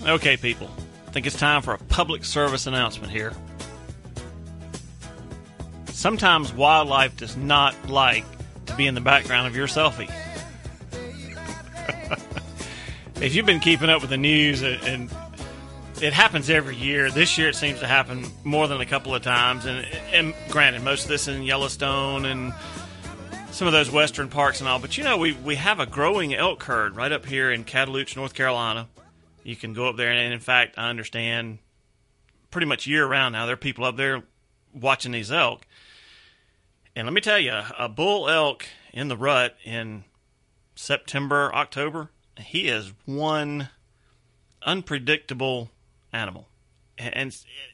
Okay, people, I think it's time for a public service announcement here. Sometimes wildlife does not like to be in the background of your selfie. If you've been keeping up with the news, and it happens every year. This year it seems to happen more than a couple of times. And granted, most of this in Yellowstone and some of those western parks and all. But, you know, we have a growing elk herd right up here in Catalooch, North Carolina. You can go up there, and in fact, I understand pretty much year-round now, there are people up there watching these elk. And let me tell you, a bull elk in the rut in September, October, he is one unpredictable animal. And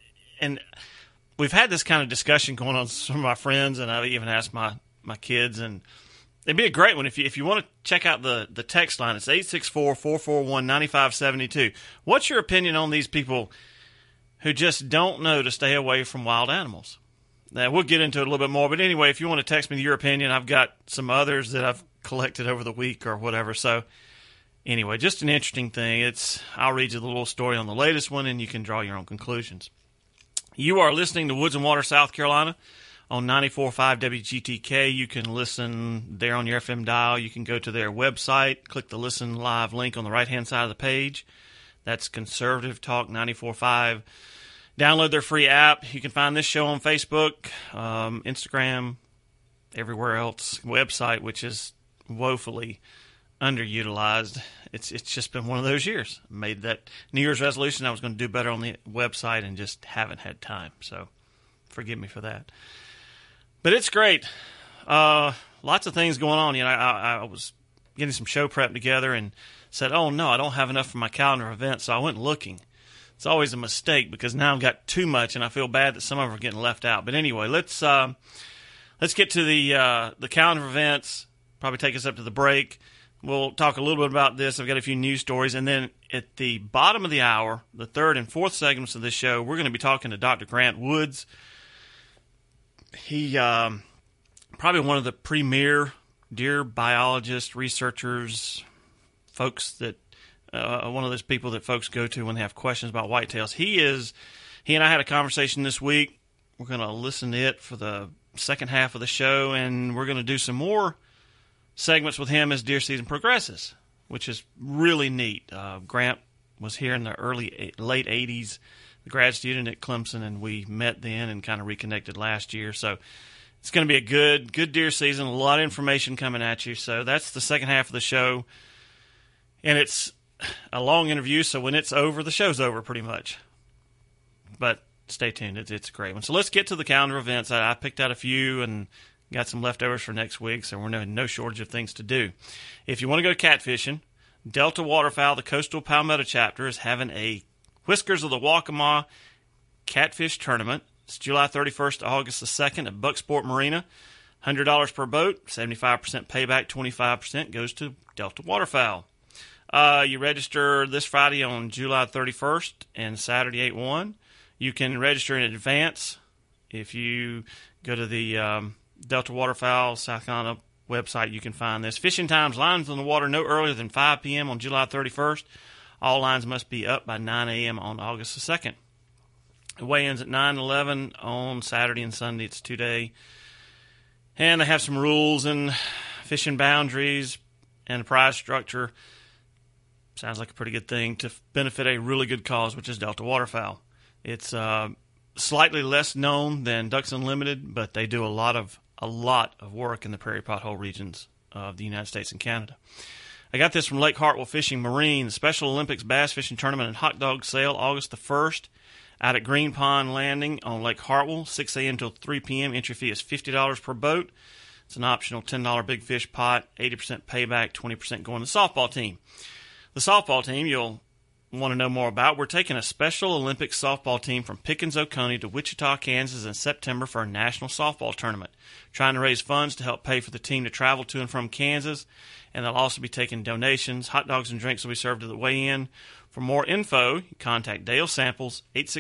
we've had this kind of discussion going on with some of my friends, and I've even asked my kids, and it'd be a great one. If you want to check out the text line, it's 864-441-9572. What's your opinion on these people who just don't know to stay away from wild animals? Now, we'll get into it a little bit more, but anyway, if you want to text me your opinion, I've got some others that I've collected over the week or whatever. So anyway, just an interesting thing. I'll read you the little story on the latest one, and you can draw your own conclusions. You are listening to Woods and Water, South Carolina, on 94.5 WGTK. You can listen there on your FM dial. You can go to their website, click the Listen Live link on the right-hand side of the page. That's Conservative Talk 94.5. Download their free app. You can find this show on Facebook, Instagram, everywhere else. Website, which is woefully underutilized. It's just been one of those years. I made that New Year's resolution I was going to do better on the website and just haven't had time. So forgive me for that. But it's great. Lots of things going on. You know, I was getting some show prep together and said, oh, no, I don't have enough for my calendar events, so I went looking. It's always a mistake because now I've got too much, and I feel bad that some of them are getting left out. But anyway, let's get to the calendar events, probably take us up to the break. We'll talk a little bit about this. I've got a few news stories. And then at the bottom of the hour, the third and fourth segments of this show, we're going to be talking to Dr. Grant Woods. He probably one of the premier deer biologists, researchers, folks that one of those people that folks go to when they have questions about whitetails. He and I had a conversation this week. We're going to listen to it for the second half of the show, and we're going to do some more segments with him as deer season progresses, which is really neat. Grant was here in the late 80s, the grad student at Clemson, and we met then and kind of reconnected last year. So it's going to be a good deer season, a lot of information coming at you. So that's the second half of the show, and it's a long interview, so when it's over, the show's over pretty much. But stay tuned. It's a great one. So let's get to the calendar events. I picked out a few and got some leftovers for next week, so we're no shortage of things to do. If you want to go catfishing, Delta Waterfowl, the Coastal Palmetto chapter, is having a Whiskers of the Waccamaw catfish tournament. It's July 31st to August the 2nd at Bucksport Marina. $100 per boat, 75% payback, 25% goes to Delta Waterfowl. You register this Friday on July 31st and Saturday 8/1. You can register in advance if you go to the Delta Waterfowl South Carolina website. You can find this. Fishing times, lines on the water no earlier than 5 p.m. on July 31st. All lines must be up by 9 a.m. on August the 2nd. The weigh-ins at 9/11 on Saturday and Sunday. It's 2-day. And they have some rules and fishing boundaries and a prize structure. Sounds like a pretty good thing to benefit a really good cause, which is Delta Waterfowl. It's slightly less known than Ducks Unlimited, but they do a lot of work in the prairie pothole regions of the United States and Canada. I got this from Lake Hartwell Fishing Marine, the Special Olympics Bass Fishing Tournament and Hot Dog Sale, August the 1st, out at Green Pond Landing on Lake Hartwell, 6 a.m. till 3 p.m. Entry fee is $50 per boat. It's an optional $10 big fish pot, 80% payback, 20% going to the softball team. The softball team you'll want to know more about. We're taking a Special Olympics softball team from Pickens, Oconee to Wichita, Kansas in September for a national softball tournament. Trying to raise funds to help pay for the team to travel to and from Kansas, and they'll also be taking donations. Hot dogs and drinks will be served at the weigh-in. For more info, contact Dale Samples,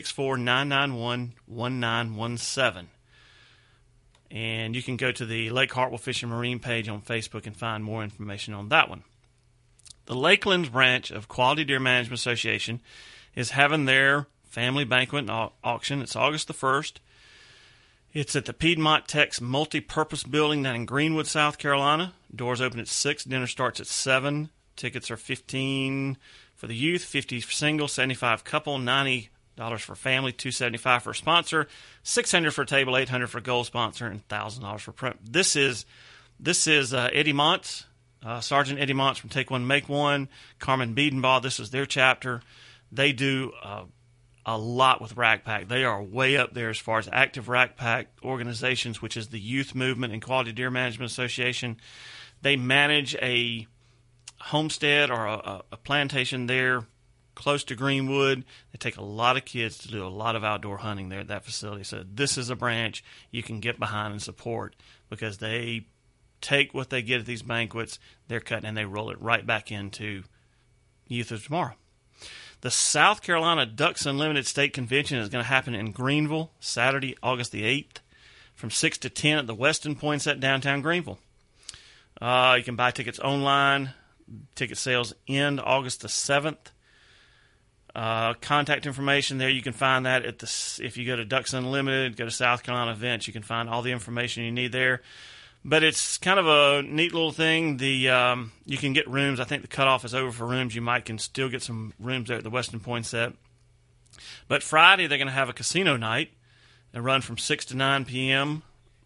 864-991-1917. And you can go to the Lake Hartwell Fishing Marine page on Facebook and find more information on that one. The Lakelands branch of Quality Deer Management Association is having their family banquet and auction. It's August the 1st. It's at the Piedmont Tech's multi-purpose building down in Greenwood, South Carolina. Doors open at 6. Dinner starts at 7. Tickets are $15 for the youth, $50 for single, $75 couple, $90 for family, $275 for a sponsor, $600 for a table, $800 for a gold sponsor, and $1,000 for print. This is Eddie Montz, Sergeant Eddie Montz from Take One, Make One, Carmen Biedenbaugh. This is their chapter. They do a lot with Rack Pack. They are way up there as far as active Rack Pack organizations, which is the Youth Movement and Quality Deer Management Association. They manage a homestead or a plantation there close to Greenwood. They take a lot of kids to do a lot of outdoor hunting there at that facility. So this is a branch you can get behind and support because they take what they get at these banquets, they're cutting, and they roll it right back into Youth of Tomorrow. The South Carolina Ducks Unlimited State Convention is going to happen in Greenville Saturday, August the 8th from 6 to 10 at the Weston Poinsett downtown Greenville. You can buy tickets online. Ticket sales end August the 7th. Contact information there, you can find that if you go to Ducks Unlimited, go to South Carolina Events, you can find all the information you need there. But it's kind of a neat little thing. You can get rooms. I think the cutoff is over for rooms. You can still get some rooms there at the Weston Poinsett. But Friday, they're going to have a casino night and run from 6 to 9 p.m.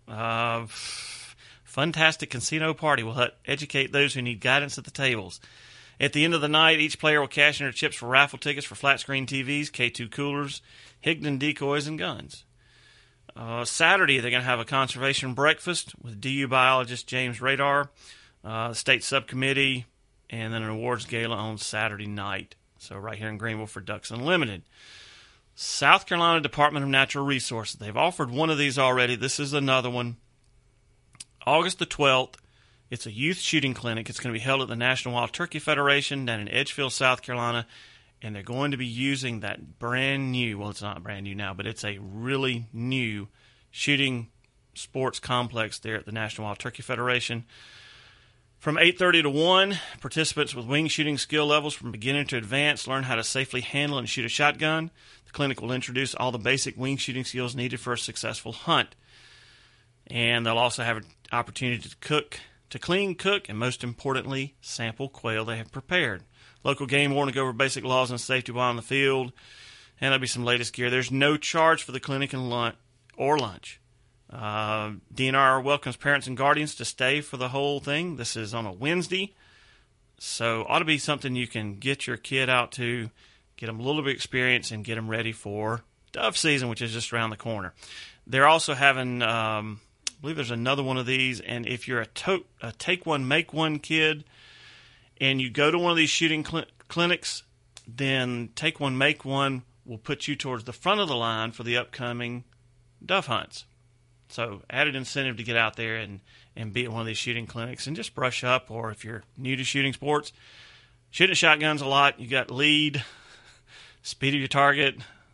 Fantastic casino party will educate those who need guidance at the tables. At the end of the night, each player will cash in their chips for raffle tickets for flat screen TVs, K2 coolers, Higdon decoys, and guns. Saturday, they're going to have a conservation breakfast with DU biologist James Radar, state subcommittee, and then an awards gala on Saturday night. So right here in Greenville for Ducks Unlimited. South Carolina Department of Natural Resources. They've offered one of these already. This is another one. August the 12th, it's a youth shooting clinic. It's going to be held at the National Wild Turkey Federation down in Edgefield, South Carolina, and they're going to be using that brand new, well, it's not brand new now, but it's a really new shooting sports complex there at the National Wild Turkey Federation. From 8:30 to 1, participants with wing shooting skill levels from beginner to advanced learn how to safely handle and shoot a shotgun. The clinic will introduce all the basic wing shooting skills needed for a successful hunt. And they'll also have an opportunity to clean, cook, and most importantly, sample quail they have prepared. Local game warden will go over basic laws and safety while on the field, and there'll be some latest gear. There's no charge for the clinic and lunch. DNR welcomes parents and guardians to stay for the whole thing. This is on a Wednesday, so ought to be something you can get your kid out to, get them a little bit of experience, and get them ready for dove season, which is just around the corner. They're also having, I believe there's another one of these, and if you're a Take One, Make One kid, and you go to one of these shooting clinics, then Take One, Make One will put you towards the front of the line for the upcoming dove hunts. So added incentive to get out there and be at one of these shooting clinics and just brush up, or if you're new to shooting sports, shooting shotguns a lot, you got lead, speed of your target,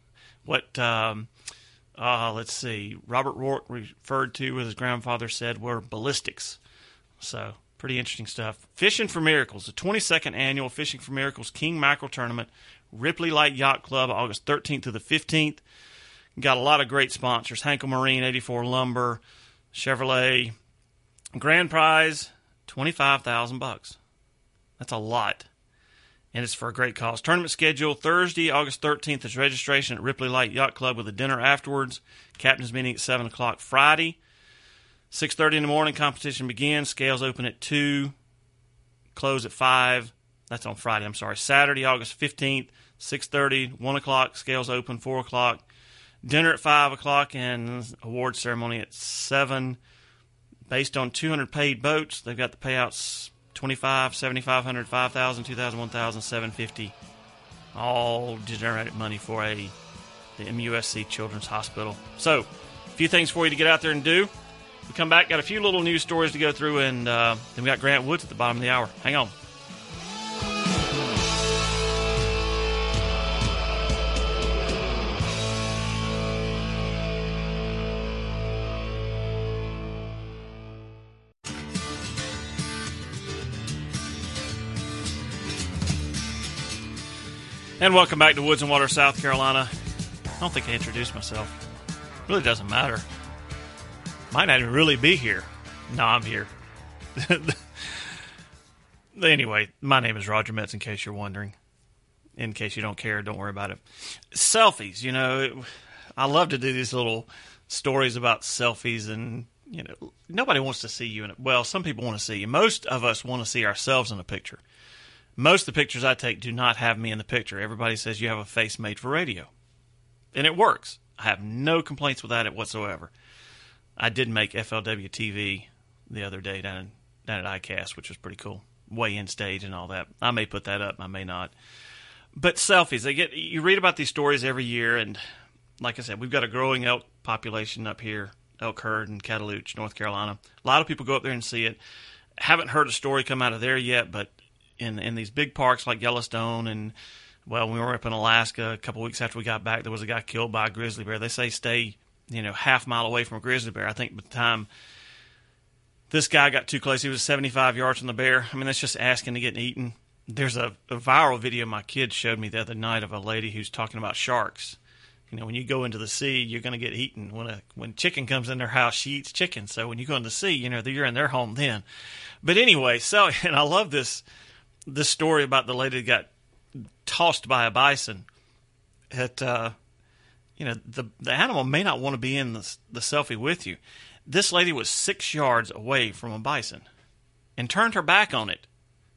let's see, Robert Rourke referred to, as his grandfather said, were ballistics. So pretty interesting stuff. Fishing for Miracles, the 22nd annual Fishing for Miracles King Mackerel Tournament, Ripley Light Yacht Club, August 13th to the 15th. Got a lot of great sponsors: Hankel Marine, 84 Lumber, Chevrolet. Grand prize, $25,000. That's a lot, and it's for a great cause. Tournament schedule: Thursday, August 13th is registration at Ripley Light Yacht Club with a dinner afterwards. Captain's meeting at 7 o'clock. Friday, 6:30 in the morning, competition begins. Scales open at 2, close at 5. That's on Friday, Saturday, August 15th, 6:30, 1 o'clock, scales open, 4 o'clock. Dinner at 5 o'clock and award ceremony at 7. Based on 200 paid boats, they've got the payouts $25, $7,500, $5,000, $2,000, $1,000, $750. All generated money for the MUSC Children's Hospital. So, a few things for you to get out there and do. We come back, got a few little news stories to go through, and then we got Grant Woods at the bottom of the hour. Hang on. And welcome back to Woods and Water, South Carolina. I don't think I introduced myself. Really doesn't matter. Might not even really be here. No, I'm here. Anyway, my name is Roger Metz, in case you're wondering. In case you don't care, don't worry about it. Selfies, I love to do these little stories about selfies, and, nobody wants to see you in it. Well, some people want to see you. Most of us want to see ourselves in a picture. Most of the pictures I take do not have me in the picture. Everybody says you have a face made for radio. And it works. I have no complaints with that whatsoever. I did make FLW TV the other day down at ICAST, which was pretty cool. Way in stage and all that. I may put that up, I may not. But selfies, you read about these stories every year, and like I said, we've got a growing elk population up here, elk herd in Catalooch, North Carolina. A lot of people go up there and see it. Haven't heard a story come out of there yet, but in these big parks like Yellowstone, and when we were up in Alaska a couple weeks after we got back, there was a guy killed by a grizzly bear. They say stay, half mile away from a grizzly bear. I think by the time this guy got too close, he was 75 yards from the bear. I mean, that's just asking to get eaten. There's a viral video my kids showed me the other night of a lady who's talking about sharks. When you go into the sea, you're going to get eaten. When chicken comes in their house, she eats chicken. So when you go in the sea, you're in their home then. But anyway, and I love this story about the lady that got tossed by a bison. The animal may not want to be in the selfie with you. This lady was 6 yards away from a bison and turned her back on it.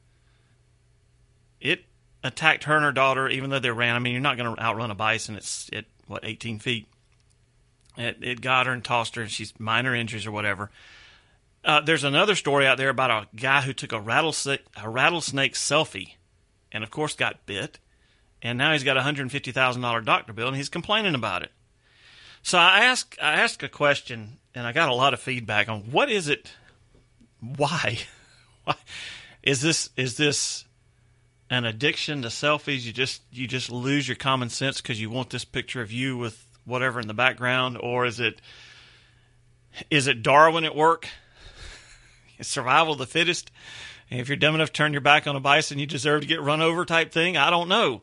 It attacked her and her daughter, even though they ran. I mean, you're not going to outrun a bison. It's 18 feet. It got her and tossed her, and she's minor injuries or whatever. There's another story out there about a guy who took a rattlesnake selfie, and of course got bit, and now he's got a $150,000 doctor bill, and he's complaining about it. So I asked a question, and I got a lot of feedback on what is it? Why? Why is this an addiction to selfies? You just lose your common sense because you want this picture of you with whatever in the background, or is it Darwin at work? Survival of the fittest. And if you're dumb enough to turn your back on a bison, you deserve to get run over type thing. I don't know.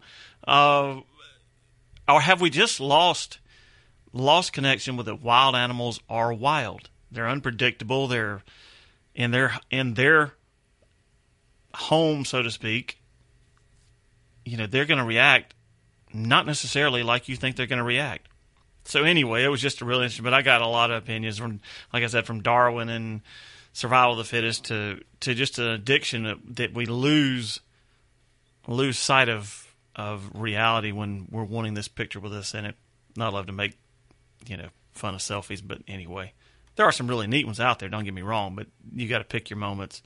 Or have we just lost connection with it? Wild animals are wild. They're unpredictable. They're in their home, so to speak. They're going to react not necessarily like you think they're going to react. So anyway, it was just a real interesting, but I got a lot of opinions from, like I said, from Darwin and survival of the fittest to just an addiction that we lose sight of reality when we're wanting this picture with us in it. Not love to make, fun of selfies, but anyway, there are some really neat ones out there. Don't get me wrong, but you got to pick your moments.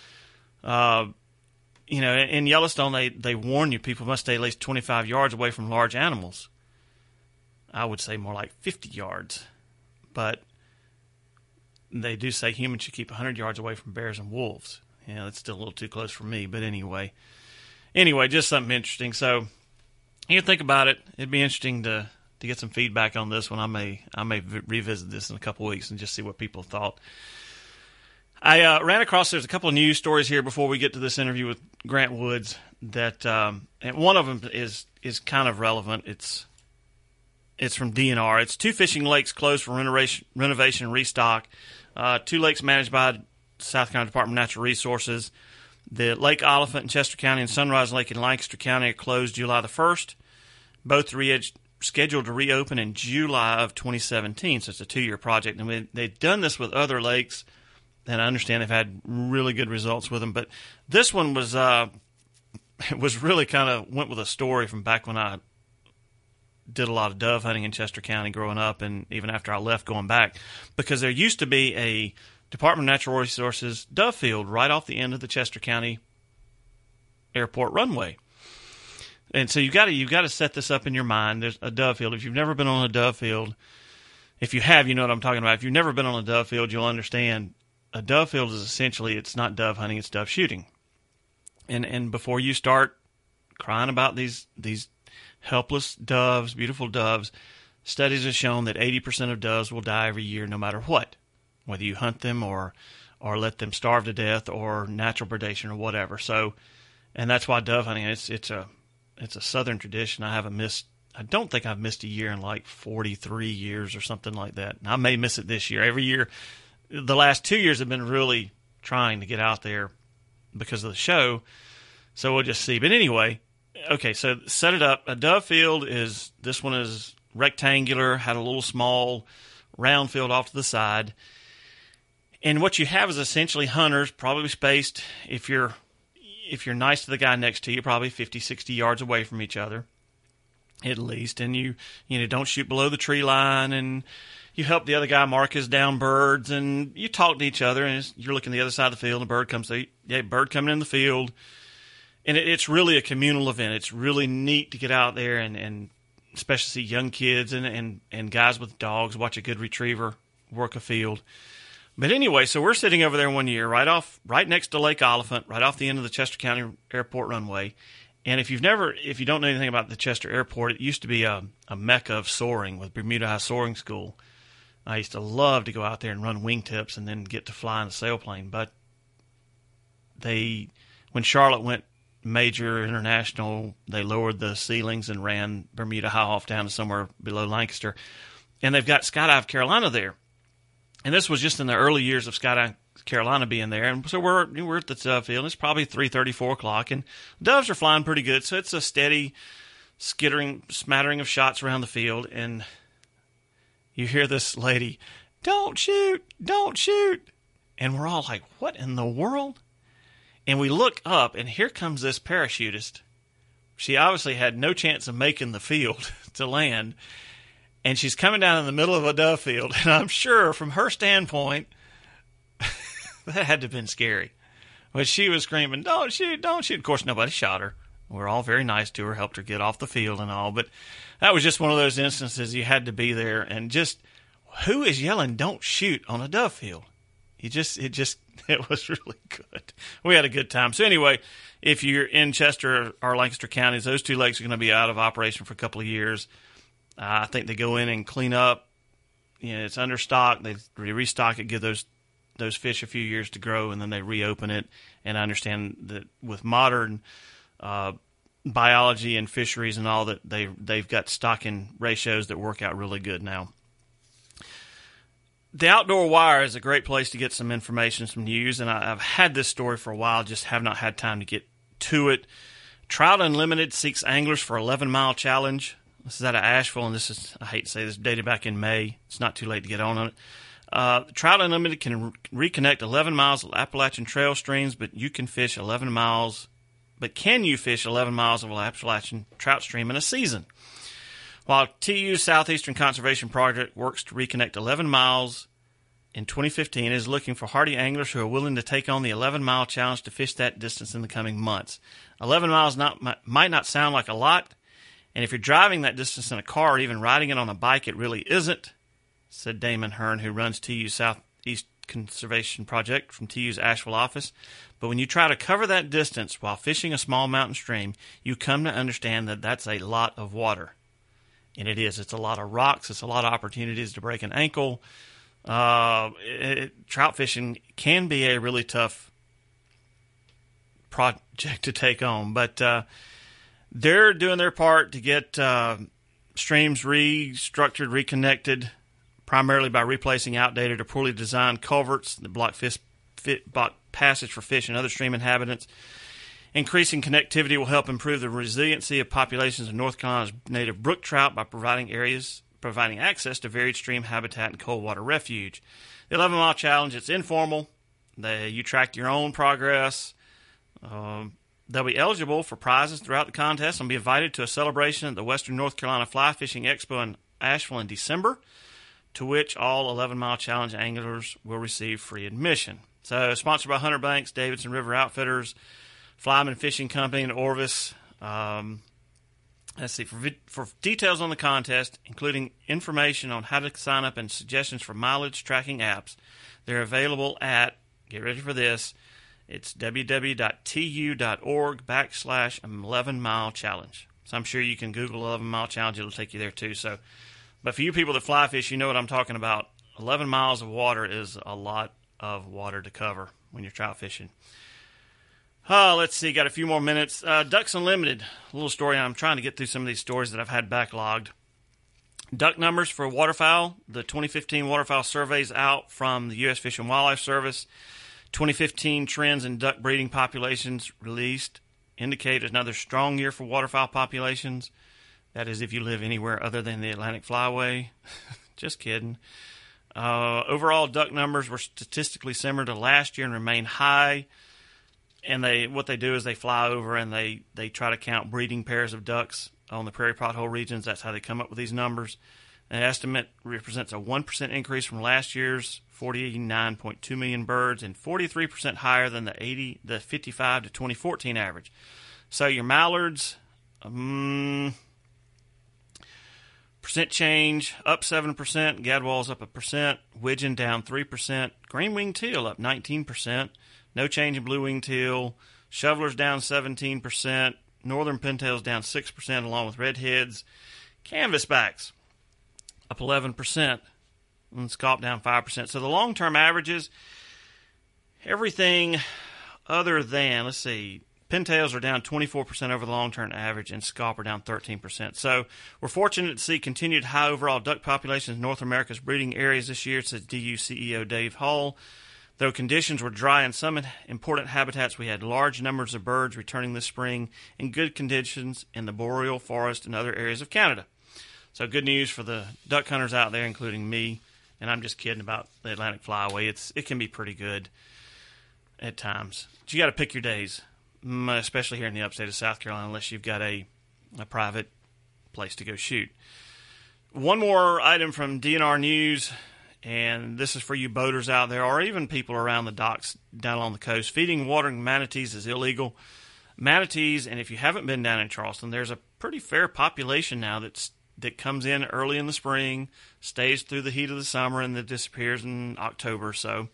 In Yellowstone, they warn you people must stay at least 25 yards away from large animals. I would say more like 50 yards, but they do say humans should keep 100 yards away from bears and wolves. That's still a little too close for me, but anyway, just something interesting. So you think about it. It'd be interesting to get some feedback on this one. I may revisit this in a couple weeks and just see what people thought. I ran across, there's a couple of news stories here before we get to this interview with Grant Woods that, and one of them is kind of relevant. It's from DNR. It's 2 fishing lakes closed for renovation and restock. 2 lakes managed by South Carolina Department of Natural Resources. The Lake Oliphant in Chester County and Sunrise Lake in Lancaster County are closed July the 1st. Both scheduled to reopen in July of 2017, so it's a 2-year project. And they've done this with other lakes, and I understand they've had really good results with them. But this one was really kind of went with a story from back when I did a lot of dove hunting in Chester County growing up, and even after I left going back, because there used to be a Department of Natural Resources dove field right off the end of the Chester County Airport runway. And so you've got to set this up in your mind. There's a dove field. If you've never been on a dove field, if you have, you know what I'm talking about. If you've never been on a dove field, you'll understand a dove field is essentially, it's not dove hunting, it's dove shooting. And before you start crying about these helpless doves, beautiful doves, studies have shown that 80% of doves will die every year no matter what, whether you hunt them or let them starve to death or natural predation or whatever. So, and that's why dove hunting, it's a it's a Southern tradition. I don't think I've missed a year in like 43 years or something like that. And I may miss it this year. Every year, the last 2 years have been really trying to get out there because of the show. So we'll just see. But anyway, okay, so set it up. A dove field this one is rectangular, had a little small round field off to the side. And what you have is essentially hunters, probably spaced, if you're nice to the guy next to you, probably 50, 60 yards away from each other, at least. And you don't shoot below the tree line, and you help the other guy mark his down birds, and you talk to each other, and you're looking the other side of the field, and a bird comes through. Yeah, bird coming in the field. And it's really a communal event. It's really neat to get out there and especially see young kids and guys with dogs watch a good retriever work a field. But anyway, so we're sitting over there one year, right next to Lake Oliphant, right off the end of the Chester County Airport runway. And if you don't know anything about the Chester Airport, it used to be a mecca of soaring with Bermuda High Soaring School. I used to love to go out there and run wingtips and then get to fly in a sailplane. But when Charlotte went major international, they lowered the ceilings and ran Bermuda High off down to somewhere below Lancaster. And they've got Skydive Carolina there. And this was just in the early years of Skydive Carolina being there. And so we're at the dove field. It's probably 3:30, 4 o'clock, and doves are flying pretty good. So it's a steady smattering of shots around the field. And you hear this lady, "Don't shoot, don't shoot." And we're all like, what in the world? And we look up, and here comes this parachutist. She obviously had no chance of making the field to land. And she's coming down in the middle of a dove field. And I'm sure from her standpoint, that had to have been scary. But she was screaming, "Don't shoot, don't shoot." Of course, nobody shot her. We're all very nice to her, helped her get off the field and all. But that was just one of those instances you had to be there. And just, who is yelling, "Don't shoot" on a dove field? It was really good. We had a good time. So anyway, if you're in Chester or Lancaster counties, those two lakes are going to be out of operation for a couple of years. I think they go in and clean up. It's understocked. They restock it, give those fish a few years to grow, and then they reopen it. And I understand that with modern biology and fisheries and all, that they've got stocking ratios that work out really good now. The Outdoor Wire is a great place to get some information, some news, and I've had this story for a while, just have not had time to get to it. Trout Unlimited seeks anglers for 11-mile challenge. This is out of Asheville, and this is, I hate to say this, dated back in May. It's not too late to get on it. Trout Unlimited can reconnect 11 miles of Appalachian Trail streams, but can you fish 11 miles of an Appalachian trout stream in a season? While TU's Southeastern Conservation Project works to reconnect 11 miles in 2015, it is looking for hardy anglers who are willing to take on the 11-mile challenge to fish that distance in the coming months. 11 miles might not sound like a lot, and if you're driving that distance in a car or even riding it on a bike, it really isn't, said Damon Hearn, who runs TU's Southeast Conservation Project from TU's Asheville office. But when you try to cover that distance while fishing a small mountain stream, you come to understand that that's a lot of water. And it is. It's a lot of rocks. It's a lot of opportunities to break an ankle. Trout fishing can be a really tough project to take on. But they're doing their part to get streams restructured, reconnected, primarily by replacing outdated or poorly designed culverts that block passage for fish and other stream inhabitants. Increasing connectivity will help improve the resiliency of populations of North Carolina's native brook trout by providing access to varied stream habitat and cold water refuge. The 11-mile challenge, it's informal. You track your own progress. They'll be eligible for prizes throughout the contest and be invited to a celebration at the Western North Carolina Fly Fishing Expo in Asheville in December, to which all 11-mile challenge anglers will receive free admission. So, sponsored by Hunter Banks, Davidson River Outfitters, Flyman Fishing Company, and Orvis. Let's see. For details on the contest, including information on how to sign up and suggestions for mileage tracking apps, they're available at, get ready for this, it's www.tu.org/11-mile challenge. So I'm sure you can Google 11-mile challenge. It'll take you there too. So, but for you people that fly fish, you know what I'm talking about. 11 miles of water is a lot of water to cover when you're trout fishing. Let's see. Got a few more minutes. Ducks Unlimited. A little story. I'm trying to get through some of these stories that I've had backlogged. Duck numbers for waterfowl. The 2015 waterfowl surveys out from the U.S. Fish and Wildlife Service. 2015 trends in duck breeding populations released indicate another strong year for waterfowl populations. That is if you live anywhere other than the Atlantic Flyway. Just kidding. Overall duck numbers were statistically similar to last year and remain high. And what they do is they fly over and they try to count breeding pairs of ducks on the prairie pothole regions. That's how they come up with these numbers. An estimate represents a 1% increase from last year's 49.2 million birds and 43% higher than the 55 to 2014 average. So your mallards, percent change, up 7%, gadwalls up 1%, widgeon down 3%, green-winged teal up 19%, no change in blue-winged teal, shovelers down 17%, northern pintails down 6% along with redheads, canvasbacks up 11%, and scaup down 5%. So the long-term averages, everything other than, let's see, pintails are down 24% over the long-term average, and scaup are down 13%. So we're fortunate to see continued high overall duck populations in North America's breeding areas this year, says DU CEO Dave Hull. Though conditions were dry in some important habitats, we had large numbers of birds returning this spring in good conditions in the boreal forest and other areas of Canada. So good news for the duck hunters out there, including me. And I'm just kidding about the Atlantic Flyway. It can be pretty good at times. But you got to pick your days, especially here in the upstate of South Carolina, unless you've got a private place to go shoot. One more item from DNR News, and this is for you boaters out there or even people around the docks down along the coast. Feeding and watering manatees is illegal. Manatees, and if you haven't been down in Charleston, there's a pretty fair population now that comes in early in the spring, stays through the heat of the summer, and then disappears in October or so.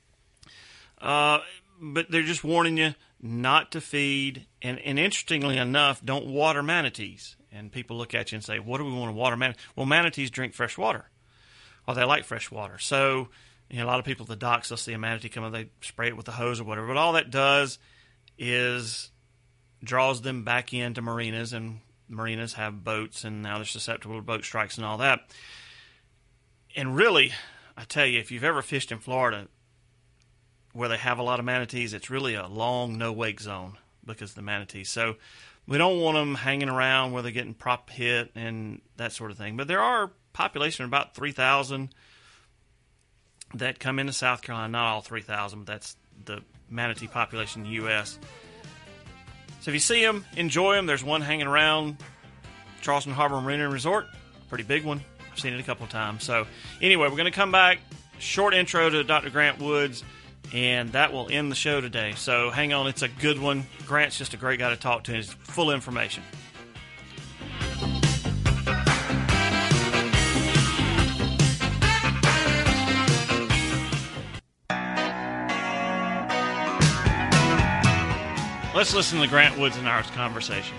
But they're just warning you not to feed, and interestingly enough, don't water manatees. And people look at you and say, what do we want to water manatees? Well, manatees drink fresh water, or they like fresh water. So, a lot of people at the docks, they'll see a manatee come and they spray it with a hose or whatever. But all that does is draws them back into marinas, and marinas have boats, and now they're susceptible to boat strikes and all that. And really, I tell you, if you've ever fished in Florida where they have a lot of manatees, it's really a long no-wake zone because of the manatees. So we don't want them hanging around where they're getting prop hit and that sort of thing. But there are a population of about 3,000 that come into South Carolina. Not all 3,000, but that's the manatee population in the U.S. So if you see them, enjoy them. There's one hanging around Charleston Harbor Marina and Resort. Pretty big one. I've seen it a couple of times. So anyway, we're going to come back. Short intro to Dr. Grant Woods, and that will end the show today. So hang on. It's a good one. Grant's just a great guy to talk to, and he's full information. Let's listen to Grant Woods and our conversation.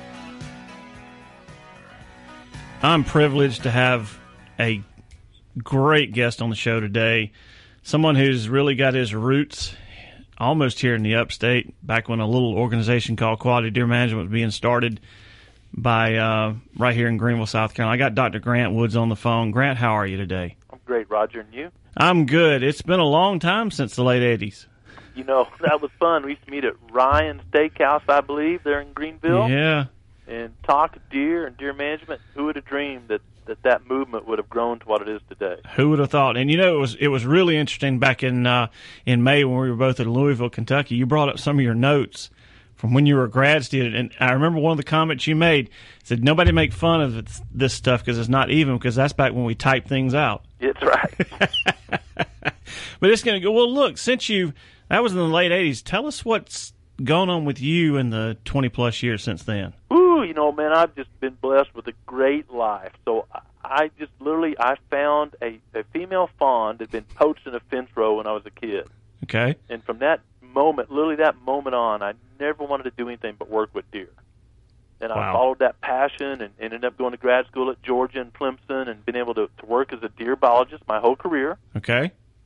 I'm privileged to have a great guest on the show today. Someone who's really got his roots almost here in the upstate, back when a little organization called Quality Deer Management was being started by right here in Greenville, South Carolina. I got Dr. Grant Woods on the phone. Grant, how are you today? I'm great, Roger. And you? I'm good. It's been a long time since the late 80s. That was fun. We used to meet at Ryan Steakhouse, I believe, there in Greenville. Yeah. And talk deer and deer management. Who would have dreamed that movement would have grown to what it is today? Who would have thought? And it was really interesting back in May when we were both in Louisville, Kentucky. You brought up some of your notes from when you were a grad student, and I remember one of the comments you made said nobody make fun of this stuff because it's not even, because that's back when we type things out. It's right. But it's going to go. Well, look, that was in the late 80s. Tell us what's going on with you in the 20-plus years since then. Ooh, man, I've just been blessed with a great life. So I found a female fawn that had been poached in a fence row when I was a kid. Okay. And from that moment, literally that moment on, I never wanted to do anything but work with deer. And I followed that passion and ended up going to grad school at Georgia and Clemson and been able to work as a deer biologist my whole career. Okay.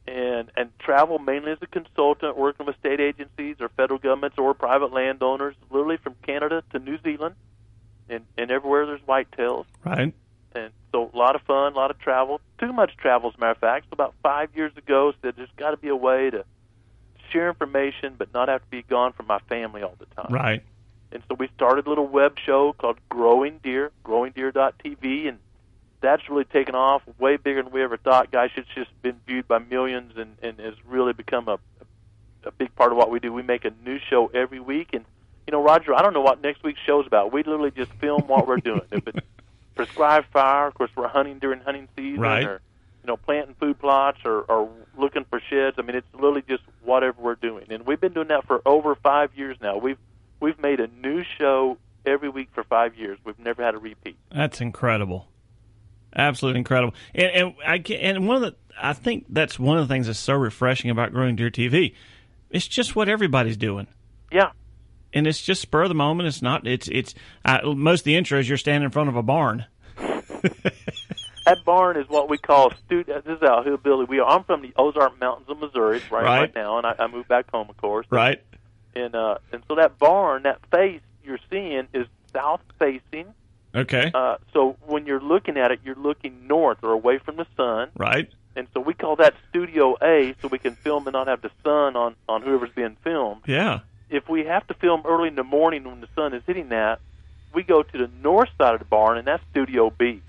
and travel mainly as a consultant, working with state agencies or federal governments or private landowners, literally from Canada to New Zealand, and everywhere there's whitetails. Right. And so a lot of fun, a lot of travel. Too much travel, as a matter of fact. So about 5 years ago, said there's got to be a way to share information but not have to be gone from my family all the time. Right. And so we started a little web show called Growing Deer, growingdeer.tv, and that's really taken off way bigger than we ever thought. Gosh, it's just been viewed by millions and has really become a big part of what we do. We make a new show every week. And, you know, Roger, I don't know what next week's show's about. We literally just film what we're doing. If it's prescribed fire, of course, we're hunting during hunting season, right. or, you know, planting food plots or looking for sheds. I mean, it's literally just whatever we're doing. And we've been doing that for over 5 years now. We've made a new show every week for 5 years. We've never had a repeat. That's incredible. Absolutely incredible. And one of I think that's one of the things that's so refreshing about Growing Deer TV. It's just what everybody's doing. Yeah. And it's just spur of the moment. It's not. It's most of the intros you're standing in front of a barn. That barn is what we call this is how hillbilly. I'm from the Ozark Mountains of Missouri right now, and I moved back home, of course. Right. And so that barn, that face you're seeing is south facing. Okay. So when you're looking at it, you're looking north or away from the sun. Right. And so we call that Studio A, so we can film and not have the sun on whoever's being filmed. Yeah. If we have to film early in the morning when the sun is hitting that, we go to the north side of the barn, and that's Studio B.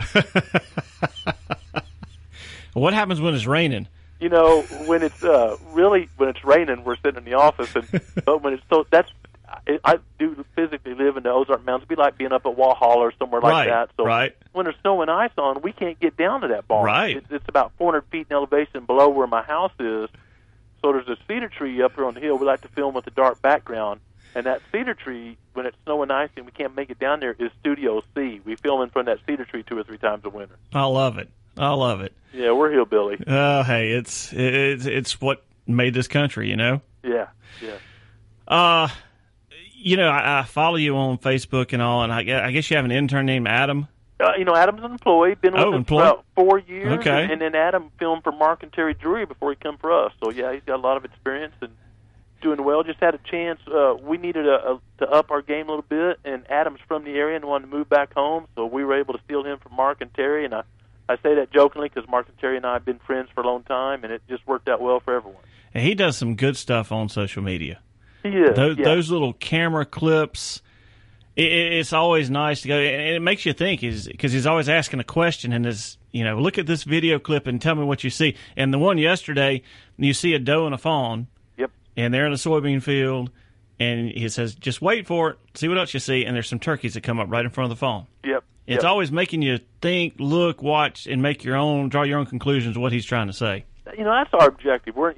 What happens when it's raining? You know, when it's raining, we're sitting in the office, but when it's I do physically live in the Ozark Mountains. It'd be like being up at Walhalla or somewhere like that. So when there's snow and ice on, we can't get down to that barn. Right. It's about 400 feet in elevation below where my house is. So there's a cedar tree up here on the hill. We like to film with a dark background. And that cedar tree, when it's snow and ice and we can't make it down there, is Studio C. We film in front of that cedar tree 2 or 3 times a winter. I love it. Yeah, we're hillbilly. Oh, hey, it's what made this country, you know? Yeah. You know, I follow you on Facebook and all, and I guess you have an intern named Adam. Adam's an employee. Been with us for about 4 years. Okay. And then Adam filmed for Mark and Terry Drury before he come for us. So, yeah, he's got a lot of experience and doing well. Just had a chance. We needed to up our game a little bit, and Adam's from the area and wanted to move back home, so we were able to steal him from Mark and Terry. And I say that jokingly because Mark and Terry and I have been friends for a long time, and it just worked out well for everyone. And he does some good stuff on social media. He is. Those little camera clips, it's always nice to go, and it makes you think, because he's always asking a question, and look at this video clip and tell me what you see. And the one yesterday, you see a doe and a fawn, yep, and they're in a soybean field, and he says, just wait for it, see what else you see, and there's some turkeys that come up right in front of the fawn. Yep. It's always making you think, look, watch, and draw your own conclusions of what he's trying to say. You know, that's our objective. We're,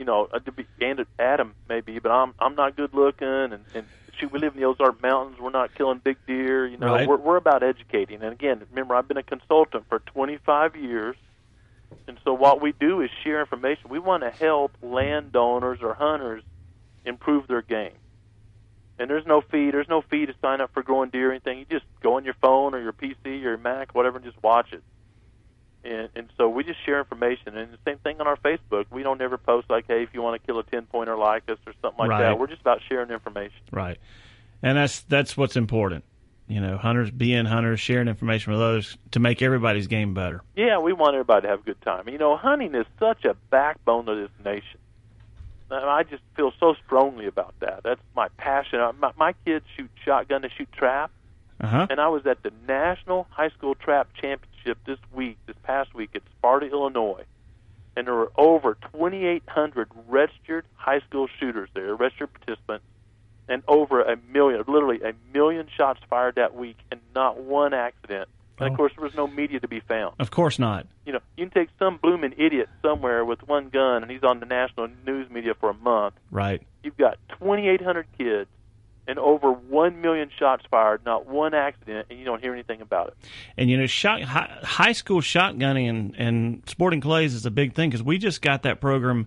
Adam maybe, but I'm not good looking, and we live in the Ozark Mountains. We're not killing big deer. You know, right. We're about educating. And again, remember, I've been a consultant for 25 years, and so what we do is share information. We want to help landowners or hunters improve their game. And there's no fee. There's no fee to sign up for Growing Deer or anything. You just go on your phone or your PC or your Mac, whatever, and just watch it. And so we just share information. And the same thing on our Facebook. We don't ever post like, hey, if you want to kill a 10-pointer, like us or something like that. We're just about sharing information. Right. And that's what's important. You know, hunters being hunters, sharing information with others to make everybody's game better. Yeah, we want everybody to have a good time. You know, hunting is such a backbone of this nation. I just feel so strongly about that. That's my passion. My kids shoot shotgun to shoot trap. Uh-huh. And I was at the National High School Trap Championship this past week at Sparta, Illinois. And there were over 2,800 registered high school shooters there, registered participants, and over 1 million, literally 1 million shots fired that week, and not one accident. And, of course, there was no media to be found. Of course not. You know, you can take some blooming idiot somewhere with one gun, and he's on the national news media for a month. Right. You've got 2,800 kids and over 1 million shots fired, not one accident, and you don't hear anything about it. And, you know, high school shotgunning and sporting clays is a big thing because we just got that program.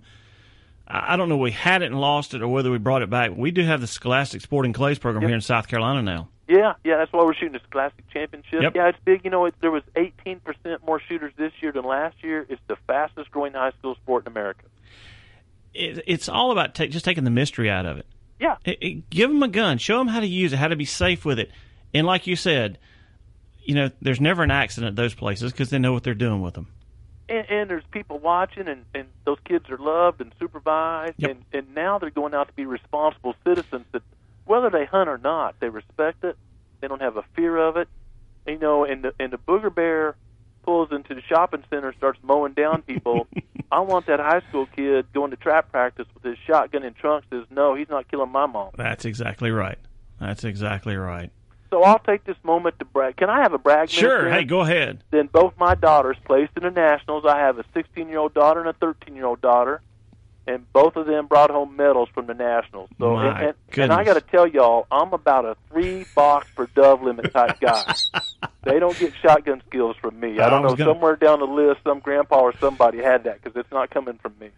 I don't know if we had it and lost it or whether we brought it back. We do have the Scholastic Sporting Clays program here in South Carolina now. Yeah, that's why we're shooting the Scholastic Championship. Yep. Yeah, it's big. You know, there was 18% more shooters this year than last year. It's the fastest growing high school sport in America. it's all about just taking the mystery out of it. Yeah. Give them a gun. Show them how to use it, how to be safe with it. And like you said, there's never an accident at those places because they know what they're doing with them. And there's people watching, and those kids are loved and supervised, Yep. and now they're going out to be responsible citizens that, whether they hunt or not, they respect it. They don't have a fear of it. And the booger bear pulls into the shopping center and starts mowing down people. I want that high school kid going to trap practice with his shotgun in trunk says, no, he's not killing my mom. That's exactly right. That's exactly right. So I'll take this moment to brag. Can I have a brag? Sure. Minute, Hey, go ahead. Then both my daughters placed in the Nationals. I have a 16-year-old daughter and a 13-year-old daughter, and both of them brought home medals from the Nationals. So, My and I got to tell y'all, I'm about a 3-box per dove limit type guy. They don't get shotgun skills from me. I don't know. Somewhere down the list, some grandpa or somebody had that because it's not coming from me.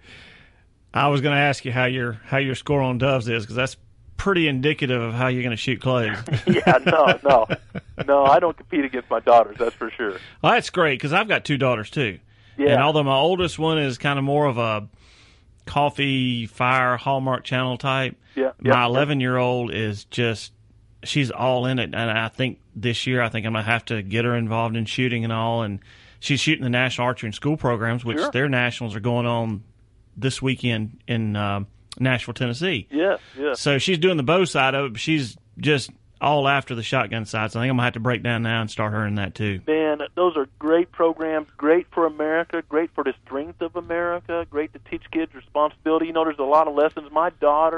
I was going to ask you how your score on doves is because that's pretty indicative of how you're going to shoot clays. Yeah, no, I don't compete against my daughters. That's for sure. Well, that's great because I've got 2 daughters too. Yeah. And although my oldest one is kind of more of a coffee fire Hallmark Channel type, my 11-year-old is she's all in it. And I think this year I'm going to have to get her involved in shooting and all. And she's shooting the National Archery and School programs, which their nationals are going on this weekend in Nashville, Tennessee. Yeah. So she's doing the bow side of it, but she's just all after the shotgun side. So I think I'm going to have to break down now and start her in that too. Man, those are great programs, great for America, great for the strength of America, great to teach kids responsibility. There's a lot of lessons. My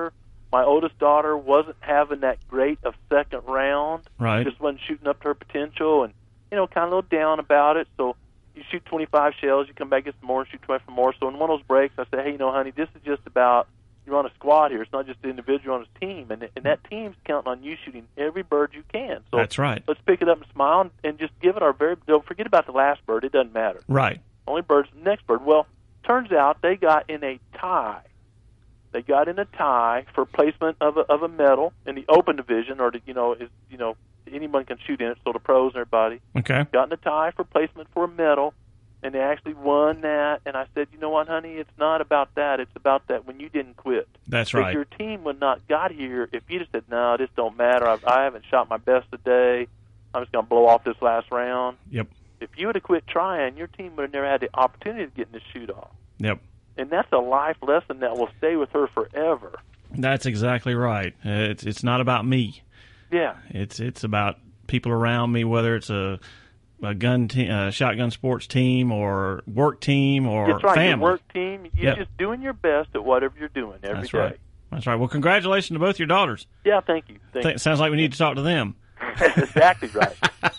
oldest daughter, wasn't having that great of second round. Right. Just wasn't shooting up to her potential and, kind of a little down about it. So you shoot 25 shells, you come back, get some more, shoot 25 more. So in one of those breaks, I said, hey, honey, this is just about, you're on a squad here. It's not just the individual on his team. And that team's counting on you shooting every bird you can. So that's right. Let's pick it up and smile and just give it don't forget about the last bird. It doesn't matter. Right. Only bird's the next bird. Well, turns out they got in a tie. They got in a tie for placement of a medal in the open division, or anyone can shoot in it, so the pros and everybody. Okay. Got in a tie for placement for a medal, and they actually won that. And I said, you know what, honey, it's not about that. It's about that when you didn't quit. That's right. Your team would not got here if you just said, no, this don't matter. I haven't shot my best today. I'm just going to blow off this last round. Yep. If you would have quit trying, your team would have never had the opportunity to get in the shoot-off. Yep. And that's a life lesson that will stay with her forever. That's exactly right. It's not about me. Yeah. It's about people around me, whether it's a gun team, shotgun sports team, or work team, or that's right, family. Your work team. You're just doing your best at whatever you're doing every That's day. Right. That's right. Well, congratulations to both your daughters. Yeah, thank you. Sounds like we need to talk to them. That's exactly right.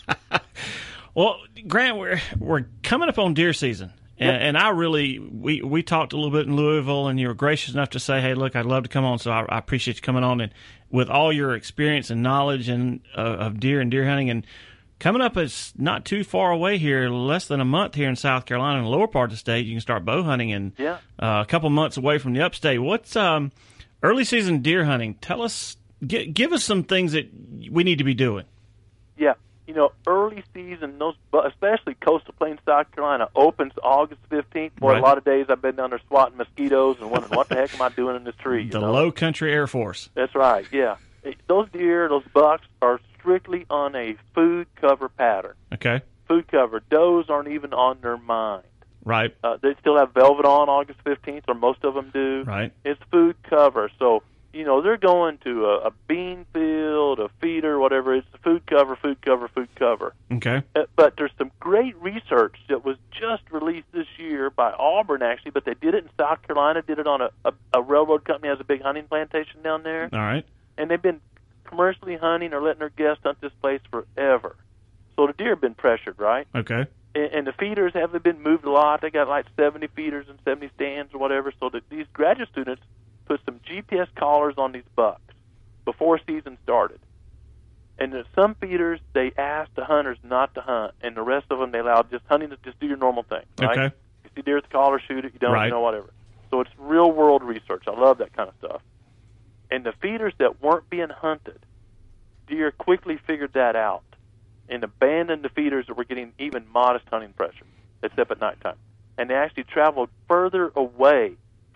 Well, Grant, we're coming up on deer season. And I really, we talked a little bit in Louisville, and you were gracious enough to say, hey, look, I'd love to come on, so I appreciate you coming on. And with all your experience and knowledge and of deer and deer hunting, and coming up is not too far away here, less than a month here in South Carolina, in the lower part of the state, you can start bow hunting, and a couple months away from the upstate. What's early season deer hunting? Tell us, give us some things that we need to be doing. Yeah. Early season, especially coastal plains, South Carolina, opens August 15th. Boy, Right. A lot of days I've been down there swatting mosquitoes and wondering, what the heck am I doing in this tree? The Low Country Air Force. That's right, yeah. Those deer, those bucks, are strictly on a food cover pattern. Okay. Food cover. Does aren't even on their mind. Right. They still have velvet on August 15th, or most of them do. Right. It's food cover. So, they're going to a bean field, a feeder, whatever. It's food cover, food cover, food cover. Okay. But there's some great research that was just released this year by Auburn, actually, but they did it in South Carolina, did it on a railroad company has a big hunting plantation down there. All right. And they've been commercially hunting or letting their guests hunt this place forever. So the deer have been pressured, right? Okay. And the feeders haven't been moved a lot. They got like 70 feeders and 70 stands or whatever. So that these graduate students put some GPS collars on these bucks before season started. And there's some feeders, they asked the hunters not to hunt, and the rest of them they allowed just hunting to just do your normal thing, right? Okay. You see deer with the collar, shoot it. You don't, Right. whatever. So it's real-world research. I love that kind of stuff. And the feeders that weren't being hunted, deer quickly figured that out and abandoned the feeders that were getting even modest hunting pressure, except at nighttime. And they actually traveled further away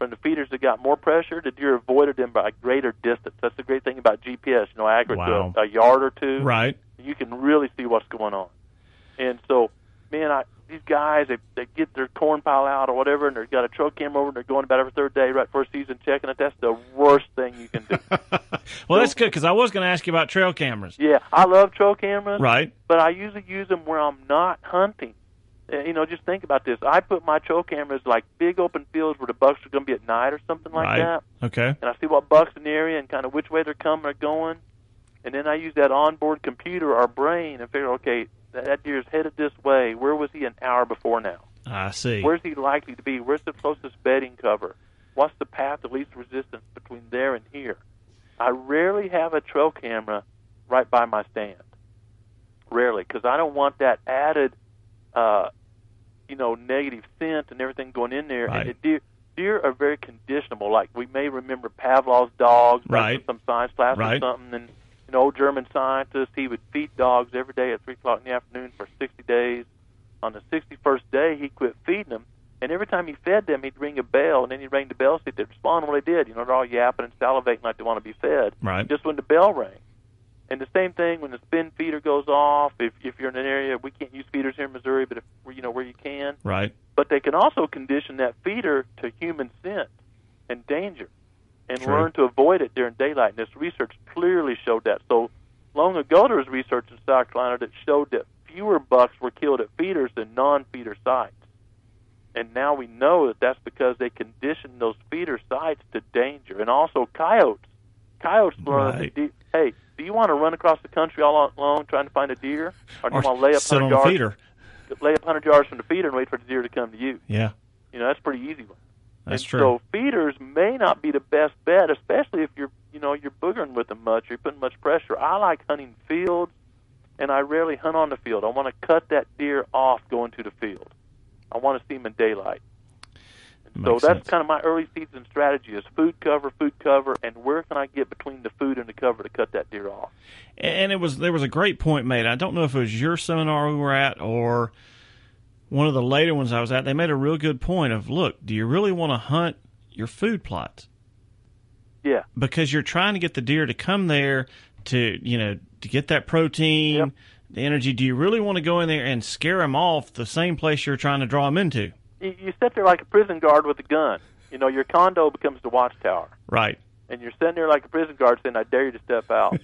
from the feeders that got more pressure, the deer avoided them by a greater distance. That's the great thing about GPS, accurate Wow. to a yard or two. Right. You can really see what's going on. And so, man, these guys, they get their corn pile out or whatever, and they've got a trail camera over, and they're going about every third day right before season checking it. That's the worst thing you can do. Well, that's good, because I was going to ask you about trail cameras. Yeah, I love trail cameras. Right. But I usually use them where I'm not hunting. Just think about this. I put my trail cameras like big open fields where the bucks are going to be at night or something like that. Okay. And I see what bucks in the area and kind of which way they're coming or going. And then I use that onboard computer or brain and figure, okay, that deer's headed this way. Where was he an hour before now? I see. Where's he likely to be? Where's the closest bedding cover? What's the path of least resistance between there and here? I rarely have a trail camera right by my stand. Rarely, because I don't want that added, negative scent and everything going in there. Right. And deer are very conditionable. Like we may remember Pavlov's dogs, right, from some science class right, or something, and an old German scientist, he would feed dogs every day at 3 o'clock in the afternoon for 60 days. On the 61st day, he quit feeding them, and every time he fed them, he'd ring a bell, and then he'd ring the bell, see if they'd respond when they did. They're all yapping and salivating like they want to be fed. Right. Just when the bell rang. And the same thing when the spin feeder goes off. If you're in an area, we can't use feeders here in Missouri, but if where you can. Right. But they can also condition that feeder to human scent and danger, and True. learn to avoid it during daylight. And this research clearly showed that. So long ago, there was research in South Carolina that showed that fewer bucks were killed at feeders than non-feeder sites. And now we know that that's because they conditioned those feeder sites to danger. And also coyotes. Coyotes learn, Right. hey, do you want to run across the country all alone trying to find a deer? Or do you want to lay up sit 100 on the yards, feeder. lay up 100 yards from the feeder and wait for the deer to come to you? Yeah. That's a pretty easy one. That's and true. So feeders may not be the best bet, especially if you're boogering with them much or you're putting much pressure. I like hunting fields, and I rarely hunt on the field. I want to cut that deer off going to the field. I want to see him in daylight. So that's sense. kind of my early season strategy is food cover, and where can I get between the food and the cover to cut that deer off? And there was a great point made. I don't know if it was your seminar we were at or one of the later ones I was at. They made a real good point of, look, do you really want to hunt your food plots? Yeah. Because you're trying to get the deer to come there to get that protein, Yep. the energy. Do you really want to go in there and scare them off the same place you're trying to draw them into? You sit there like a prison guard with a gun. Your condo becomes the watchtower. Right. And you're sitting there like a prison guard saying, I dare you to step out.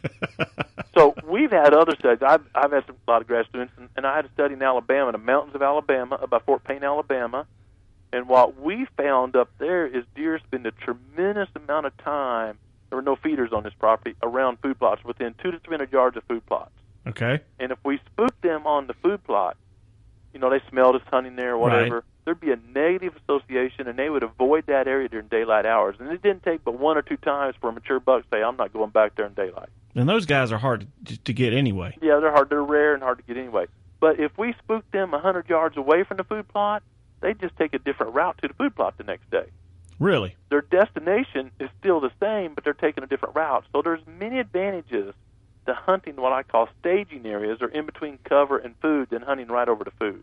So we've had other studies. I've had a lot of grad students, and I had a study in Alabama, in the mountains of Alabama, about Fort Payne, Alabama. And what we found up there is deer spend a tremendous amount of time, there were no feeders on this property, around food plots, within 200 to 300 yards of food plots. Okay. And if we spooked them on the food plot, they smelled us hunting there or whatever, Right. there'd be a negative association, and they would avoid that area during daylight hours. And it didn't take but 1 or 2 times for a mature buck to say, I'm not going back there in daylight. And those guys are hard to get anyway. Yeah, they're hard. They're rare and hard to get anyway. But if we spooked them 100 yards away from the food plot, they'd just take a different route to the food plot the next day. Really? Their destination is still the same, but they're taking a different route. So there's many advantages to hunting what I call staging areas, or in between cover and food, than hunting right over the food.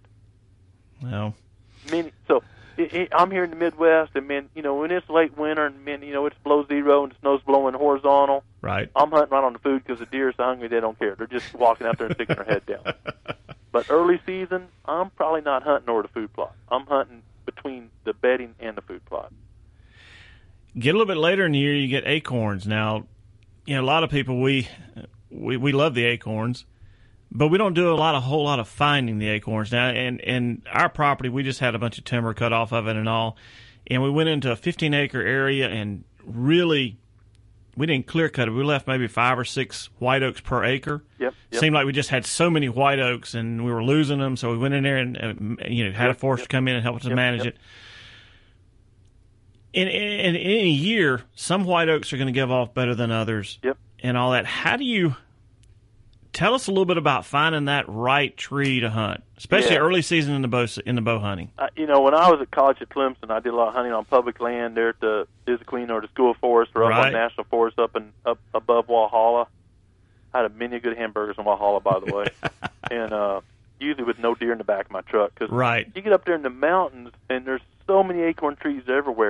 Well, So I'm here in the Midwest, and man, when it's late winter and man, it's below zero and the snow's blowing horizontal, right. I'm hunting right on the food because the deer are so hungry they don't care. They're just walking out there and sticking their head down. But early season, I'm probably not hunting over the food plot. I'm hunting between the bedding and the food plot. Get a little bit later in the year, you get acorns. Now, a lot of people we love the acorns, but we don't do a whole lot of finding the acorns now. And our property, we just had a bunch of timber cut off of it and all, and we went into a 15-acre area and really, we didn't clear cut it. We left maybe 5 or 6 white oaks per acre. Yep. Seemed like we just had so many white oaks and we were losing them, so we went in there and had a forester come in and help us manage it. In any year, some white oaks are going to give off better than others. Yep. And all that. How do you tell us a little bit about finding that right tree to hunt, especially early season in the bow hunting? When I was at college at Clemson, I did a lot of hunting on public land there at the Issaquah or the School of Forest, or up Right. on National Forest up above Walhalla. I had many good hamburgers in Walhalla, by the way, and usually with no deer in the back of my truck. Cause Right. you get up there in the mountains, and there's so many acorn trees everywhere.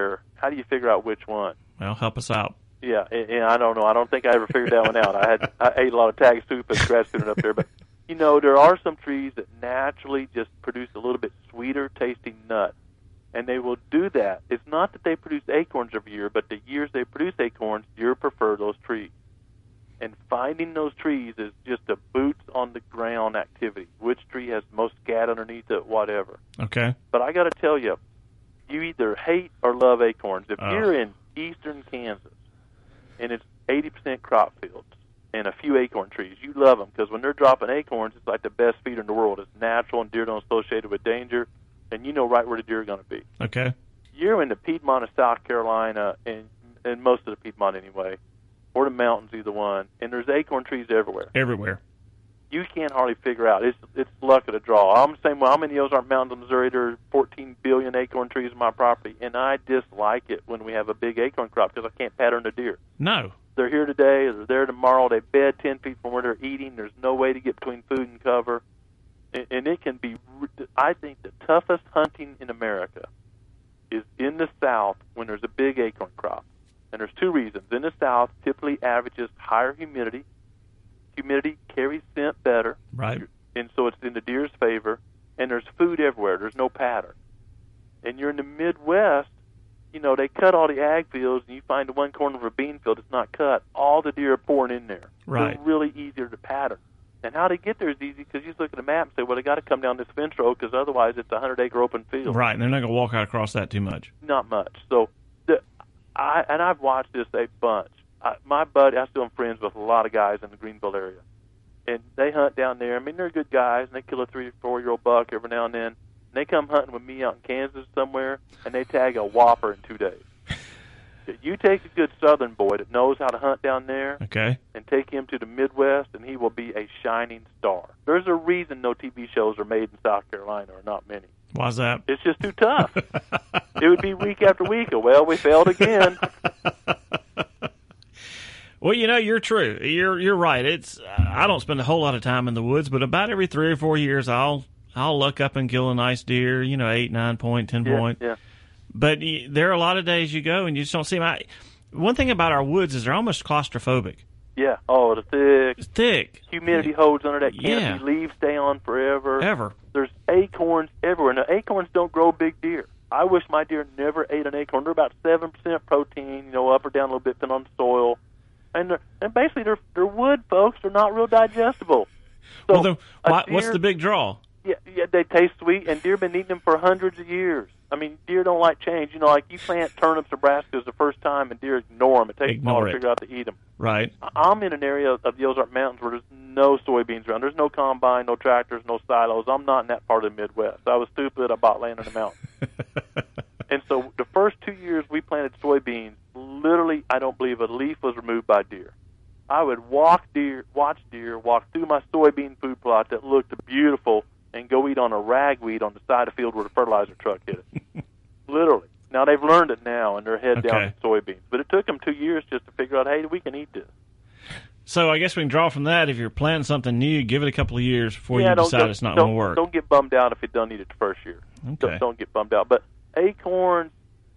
how do you figure out which one? Well, help us out. Yeah, and I don't know. I don't think I ever figured that one out. I ate a lot of tag soup as a grad student up there, but there are some trees that naturally just produce a little bit sweeter tasting nut, and they will do that. It's not that they produce acorns every year, but the years they produce acorns, deer prefer those trees. And finding those trees is just a boots on the ground activity. Which tree has the most scat underneath it, whatever. Okay. But I got to tell you, you either hate or love acorns. If you're in eastern Kansas and it's 80% crop fields and a few acorn trees, you love them because when they're dropping acorns, it's like the best feeder in the world. It's natural and deer don't associate it with danger, and you know right where the deer are going to be. Okay. You're in the Piedmont of South Carolina, and most of the Piedmont anyway, or the mountains, either one, and there's acorn trees everywhere. Everywhere. You can't hardly figure out. It's luck of the draw. I'm the same way. I'm in the Ozark Mountains of Missouri. There's 14 billion acorn trees on my property, and I dislike it when we have a big acorn crop because I can't pattern the deer. No. They're here today. They're there tomorrow. They bed 10 feet from where they're eating. There's no way to get between food and cover. And it can be, I think, the toughest hunting in America is in the South when there's a big acorn crop. And there's two reasons. In the South, typically averages higher humidity. Humidity carries scent better. Right. And so it's in the deer's favor. And there's food everywhere. There's no pattern. And you're in the Midwest, they cut all the ag fields, and you find the one corner of a bean field that's not cut. All the deer are pouring in there. Right. They're really easier to pattern. And how they get there is easy because you just look at the map and say, well, they got to come down this fence road because otherwise it's a 100-acre open field. Right, and they're not going to walk out across that too much. Not much. So, I've watched this a bunch. My buddy, I still am friends with a lot of guys in the Greenville area. And they hunt down there. I mean, they're good guys, and they kill a 3 or 4-year-old buck every now and then. And they come hunting with me out in Kansas somewhere, and they tag a whopper in 2 days. You take a good southern boy that knows how to hunt down there, okay, and take him to the Midwest, and he will be a shining star. There's a reason no TV shows are made in South Carolina, or not many. Why's that? It's just too tough. It would be week after week. Well, we failed again. Well, you're true. You're right. It's I don't spend a whole lot of time in the woods, but about every 3 or 4 years, I'll luck up and kill a nice deer. 8, 9 point, 10 point. Yeah. But there are a lot of days you go and you just don't see them. One thing about our woods is they're almost claustrophobic. Yeah. Oh, It's thick. Humidity holds under that canopy. Yeah. Leaves stay on forever. Ever. There's acorns everywhere. Now, acorns don't grow big deer. I wish my deer never ate an acorn. They're about 7% protein, up or down a little bit, depending on the soil. And basically, they're wood, folks. They're not real digestible. So well, then, what's the big draw? Yeah, they taste sweet, and deer have been eating them for hundreds of years. I mean, deer don't like change. Like you plant turnips or brassicas the first time, and deer ignore them. It takes them all to figure out to eat them. Right. I'm in an area of the Ozark Mountains where there's no soybeans around. There's no combine, no tractors, no silos. I'm not in that part of the Midwest. I was stupid. I bought land in the mountains. And so the first 2 years we planted soybeans, literally, I don't believe a leaf was removed by deer. I would watch deer walk through my soybean food plot that looked beautiful and go eat on a ragweed on the side of the field where the fertilizer truck hit it. Literally. Now, they've learned it now, and they're head down to soybeans. But it took them 2 years just to figure out, hey, we can eat this. So I guess we can draw from that, if you're planting something new, give it a couple of years before you decide it's not going to work. Don't get bummed out if it doesn't eat it the first year. Okay. Don't get bummed out. But acorns,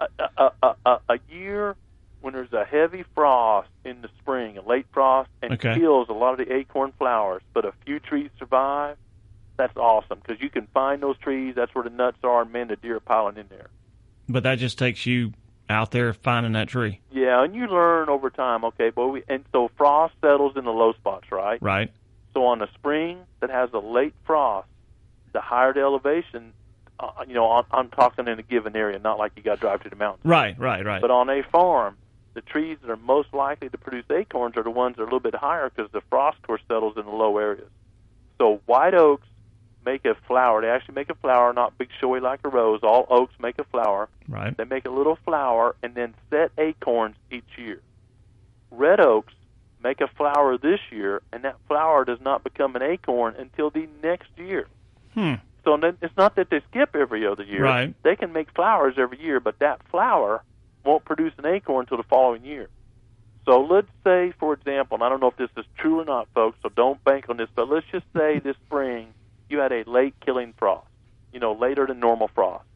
a year when there's a heavy frost in the spring, a late frost, and kills a lot of the acorn flowers, but a few trees survive, that's awesome because you can find those trees. That's where the nuts are, and, man, the deer are piling in there. But that just takes you out there finding that tree. Yeah, and you learn over time, and so frost settles in the low spots, right? Right. So on a spring that has a late frost, the higher the elevation, I'm talking in a given area, not like you got to drive to the mountains. Right. But on a farm, the trees that are most likely to produce acorns are the ones that are a little bit higher because the frost core settles in the low areas. So white oaks make a flower. They actually make a flower, not big showy like a rose. All oaks make a flower. Right. They make a little flower and then set acorns each year. Red oaks make a flower this year, and that flower does not become an acorn until the next year. So it's not that they skip every other year. Right. They can make flowers every year, but that flower won't produce an acorn until the following year. So let's say, for example, and I don't know if this is true or not, folks, so don't bank on this, but let's just say this spring you had a late killing frost, later than normal frost.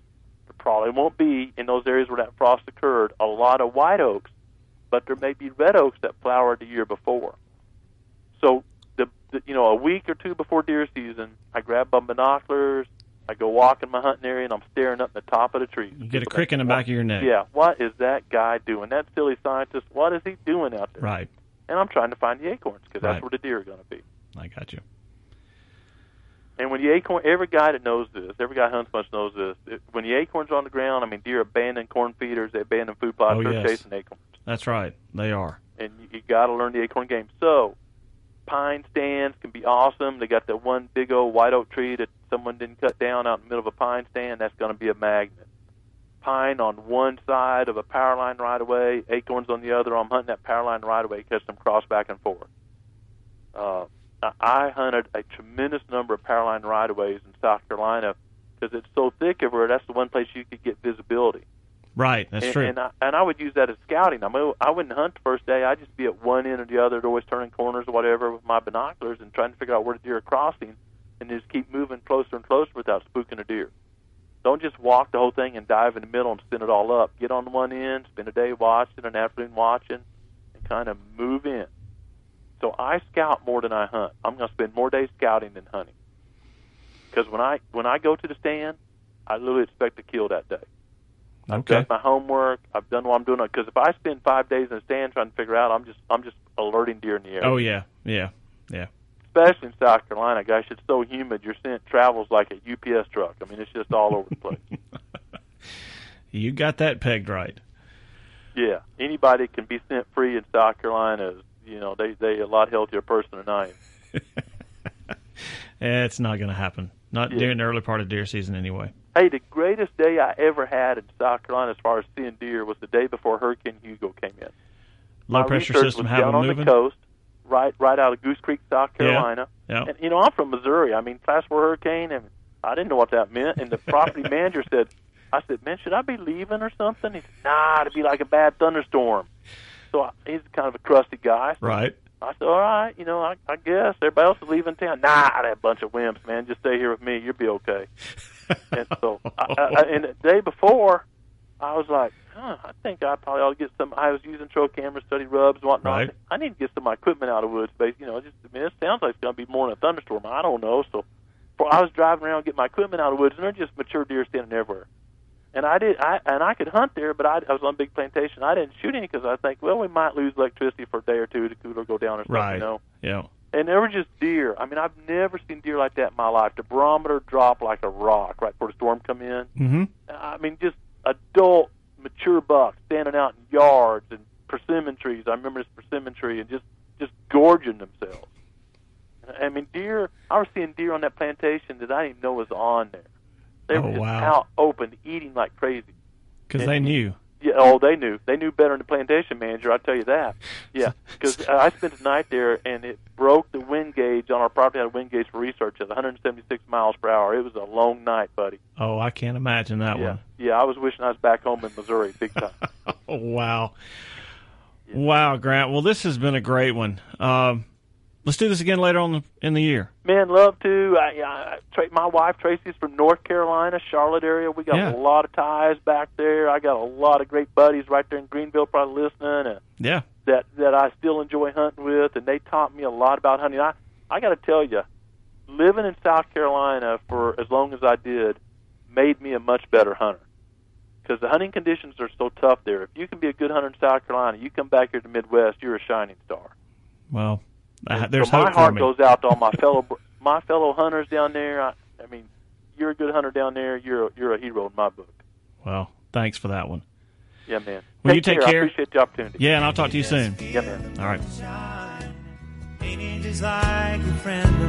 There probably won't be, in those areas where that frost occurred, a lot of white oaks, but there may be red oaks that flowered the year before. So, a week or two before deer season, I grab my binoculars, I go walk in my hunting area, and I'm staring up at the top of the trees. You get a crick in the back of your neck. Yeah, what is that guy doing? That silly scientist, what is he doing out there? Right. And I'm trying to find the acorns, because Right. that's where the deer are going to be. I got you. And when the acorn, every guy that knows this, every guy who hunts much knows this, when the acorn's on the ground, I mean, deer abandon corn feeders, they abandon food plots, Oh, they're yes. chasing acorns. That's right. They are. And you got to learn the acorn game. So, pine stands can be awesome. They got that one big old white oak tree that someone didn't cut down out in the middle of a pine stand. That's going to be a magnet. Pine on one side of a power line right away, acorns on the other. I'm hunting that power line right away, catch them cross back and forth. I hunted a tremendous number of power line right-of-ways in South Carolina because it's so thick everywhere. That's the one place you could get visibility. Right, that's true. And I would use that as scouting. I mean, I wouldn't hunt the first day. I'd just be at one end or the other, always turning corners or whatever with my binoculars and trying to figure out where the deer are crossing, and just keep moving closer and closer without spooking a deer. Don't just walk the whole thing and dive in the middle and spin it all up. Get on one end, spend a day watching, an afternoon watching, and kind of move in. So I scout more than I hunt. I'm going to spend more days scouting than hunting. Because when I go to the stand, I literally expect to kill that day. I've done my homework. I've done what I'm doing. Because if I spend 5 days in the stand trying to figure out, I'm just alerting deer in the area. Oh yeah. Especially in South Carolina, gosh, it's so humid. Your scent travels like a UPS truck. I mean, it's just all over the place. You got that pegged right. Yeah, anybody can be scent free in South Carolina. They a lot healthier person than I am. It's not going to happen. Not during the early part of deer season anyway. Hey, the greatest day I ever had in South Carolina as far as seeing deer was the day before Hurricane Hugo came in. Low pressure system have them moving? On the coast, right out of Goose Creek, South Carolina. Yeah. And, I'm from Missouri. I mean, Class 4 hurricane, and I didn't know what that meant. And the property manager said, man, should I be leaving or something? He said, nah, it'd be like a bad thunderstorm. So he's kind of a crusty guy. So right. I said, all right, I guess. Everybody else is leaving town. Nah, that bunch of wimps, man. Just stay here with me. You'll be okay. And so, and the day before, I was like, I think I probably ought to get some. I was using trail cameras, study rubs, and whatnot. Right. I need to get some of my equipment out of the woods. It sounds like it's going to be more than a thunderstorm. I don't know. So I was driving around getting my equipment out of the woods, and they're just mature deer standing everywhere. And I could hunt there, but I was on a big plantation. I didn't shoot any because I think, well, we might lose electricity for a day or two. The cooler go down or something, Right. Yeah. And there were just deer. I mean, I've never seen deer like that in my life. The barometer dropped like a rock right before the storm come in. Mm-hmm. I mean, just adult, mature bucks standing out in yards and persimmon trees. I remember this persimmon tree and just gorging themselves. I mean, deer. I was seeing deer on that plantation that I didn't even know was on there. They were just out open, eating like crazy. Because they knew. Yeah, they knew. They knew better than the plantation manager, I'll tell you that. Yeah, because I spent the night there, and it broke the wind gauge on our property. Had a wind gauge for research at 176 miles per hour. It was a long night, buddy. Oh, I can't imagine that one. Yeah, I was wishing I was back home in Missouri, big time. Oh, wow. Yeah. Wow, Grant. Well, this has been a great one. Let's do this again later on in the year. Man, love to. My wife Tracy's from North Carolina, Charlotte area. We got a lot of ties back there. I got a lot of great buddies right there in Greenville, probably listening. That I still enjoy hunting with, and they taught me a lot about hunting. I got to tell you, living in South Carolina for as long as I did made me a much better hunter. Because the hunting conditions are so tough there. If you can be a good hunter in South Carolina, you come back here to the Midwest, you're a shining star. Well, there's so hope my heart for me. goes out to all my fellow hunters down there. I mean, you're a good hunter down there. You're a hero in my book. Well, thanks for that one. Yeah, man. Well, you take care. I appreciate the opportunity. Yeah, and I'll talk to you soon. Yeah, man. All right. Painted just like a friend